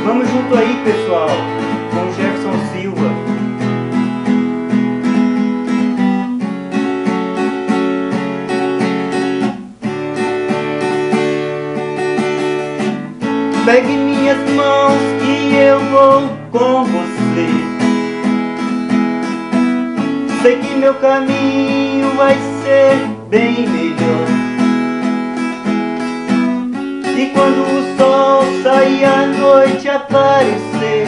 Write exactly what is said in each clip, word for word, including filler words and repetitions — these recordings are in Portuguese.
Vamos junto aí, pessoal, com Jefferson Silva. Pegue minhas mãos que eu vou com você. Sei que meu caminho vai ser bem melhor. E quando o sol sair, a noite aparecer,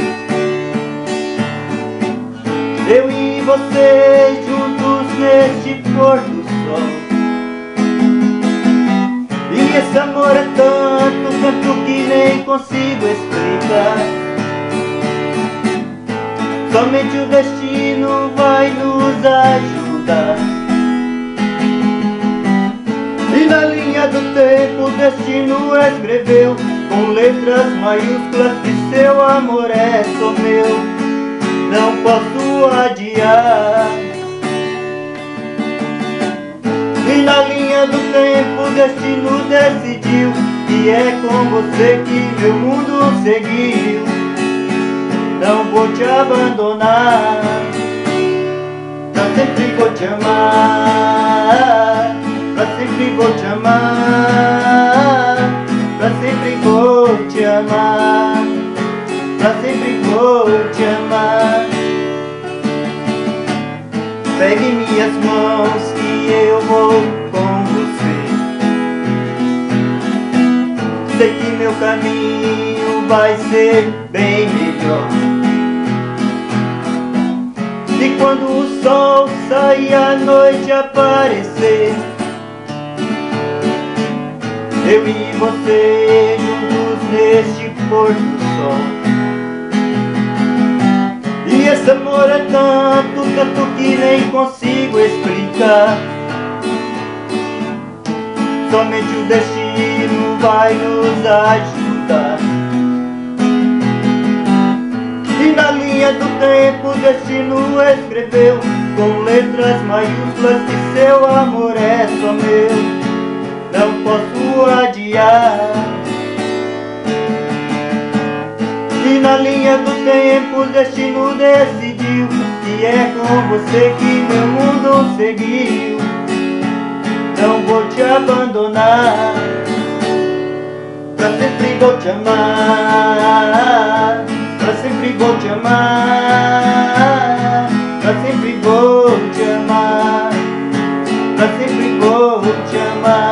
eu e você juntos neste pôr do sol. E esse amor é tanto, tanto que nem consigo explicar. Somente o destino vai nos ajudar. E na linha do tempo o destino escreveu com letras maiúsculas que seu amor é só meu. Não posso adiar. E na linha do tempo o destino decidiu que é com você que meu mundo seguiu. Não vou te abandonar, pra sempre vou te amar, pra sempre vou te amar, pra sempre vou te amar, pra sempre vou te amar. Pegue minhas mãos que eu vou com você. Sei que meu caminho vai ser bem melhor. E quando o sol sair, a noite aparecer, eu e você juntos neste pôr do sol. E esse amor é tanto, tanto que nem consigo explicar. Somente o destino vai nos ajudar. E na linha do tempo o destino escreveu com letras maiúsculas que seu amor é só meu. Não posso adiar. E na linha do tempo o destino decidiu que é com você que meu mundo seguiu. Não vou te abandonar, pra sempre vou te amar, pra sempre vou te amar, pra sempre vou te amar, pra sempre vou te amar.